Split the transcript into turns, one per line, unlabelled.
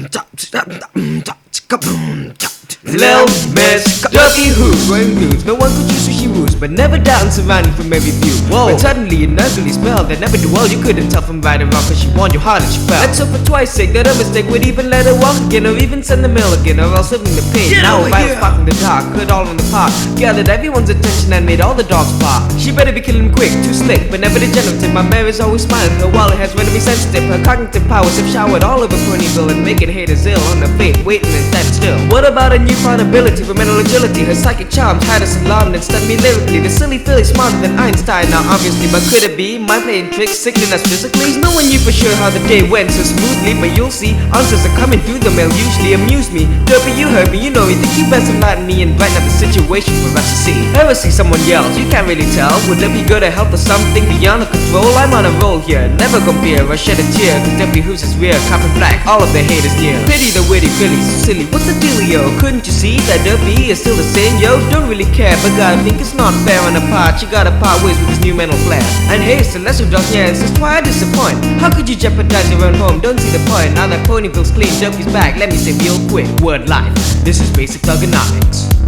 Lil Miss Dopey Who wearing blues. No one could choose who she woos, but never down surrounding from every view. Whoa. But suddenly an ugly spell that never do well. You couldn't tell from right or wrong, cause she warned you hard and she fell. Let's hope for twice sake that a mistake would even let her walk again, or even send the mail again, or else living the pain. Now if I was sparking the dark, heard all in the park, gathered everyone's attention and made all the dogs bark. She better be killing quick, too slick, but never degenerative. My mare is always smiling, her wallet has read to be sensitive. Her cognitive powers have showered all over Ponyville and making haters ill on her fate, waiting and stand still. What about a newfound ability for mental agility? Her psychic charms had us alarmed and stunned me lyrically. The silly filly smarter than Einstein now obviously, but could it be my playing tricks, sickening us physically? No one knew for sure how the day went so smoothly, but you'll see, answers are coming through the mail, usually amuse me. Dopey, you heard me, you know me, think you best enlighten me and brighten up the situation for us to see. Ever see someone yells, you can't really tell, would it be good to help or something beyond our control? I'm on a roll here, never compare or shed a tear, cause Dopey Who's is real, copper black, all of the haters near. Pity the witty fillies, so silly, what's the dealio? Couldn't you see that Dopey is still the same, yo? Don't really care, but gotta think it's not fair on the part. You gotta part ways with this new mental flair. And hey, Celestial Dog, yeah, this is why I disappoint. How could you jeopardize your own home? Don't see the point. Now that Ponyville's clean, Dopey's back. Let me say real quick, word life. This is basic thugonomics.